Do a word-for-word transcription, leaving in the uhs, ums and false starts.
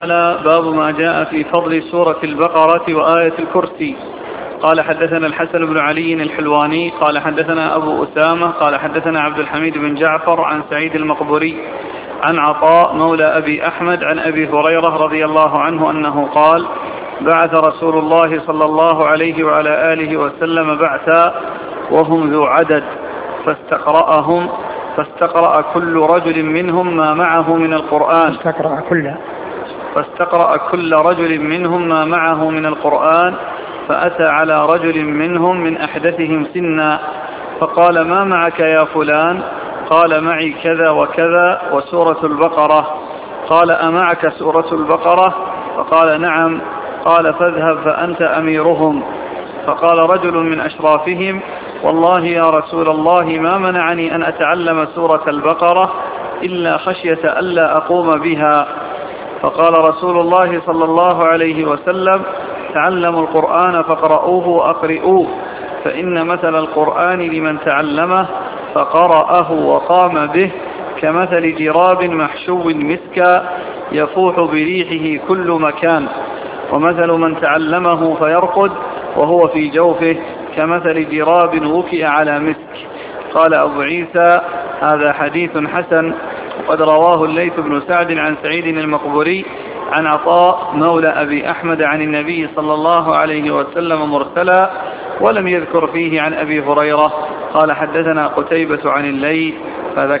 باب ما جاء في فضل سورة البقرة وآية الكرسي. قال حدثنا الحسن بن علي الحلواني قال حدثنا أبو أسامة قال حدثنا عبد الحميد بن جعفر عن سعيد المقبري عن عطاء مولى أبي أحمد عن أبي هريرة رضي الله عنه أنه قال: بعث رسول الله صلى الله عليه وعلى آله وسلم بعثا وهم ذو عدد فاستقرأهم فاستقرأ كل رجل منهم ما معه من القرآن فاستقرأ كل فاستقرأ كل رجل منهم ما معه من القرآن فأتى على رجل منهم من أحدثهم سنا فقال: ما معك يا فلان؟ قال: معي كذا وكذا وسورة البقرة. قال: أمعك سورة البقرة؟ فقال: نعم. قال: فاذهب فأنت أميرهم. فقال رجل من أشرافهم: والله يا رسول الله ما منعني أن أتعلم سورة البقرة إلا خشية ألا أقوم بها. فقال رسول الله صلى الله عليه وسلم: تعلموا القرآن فاقرؤوه وأقرئوه، فإن مثل القرآن لمن تعلمه فقرأه وقام به كمثل جراب محشو مسكا يفوح بريحه كل مكان، ومثل من تعلمه فيرقد وهو في جوفه كمثل جراب وكئ على مسك. قال أبو عيسى: هذا حديث حسن. وقد رواه الليث بن سعد عن سعيد المقبري عن عطاء مولى أبي أحمد عن النبي صلى الله عليه وسلم مرسلا، ولم يذكر فيه عن أبي هريرة. قال حدثنا قتيبة عن الليث فذكر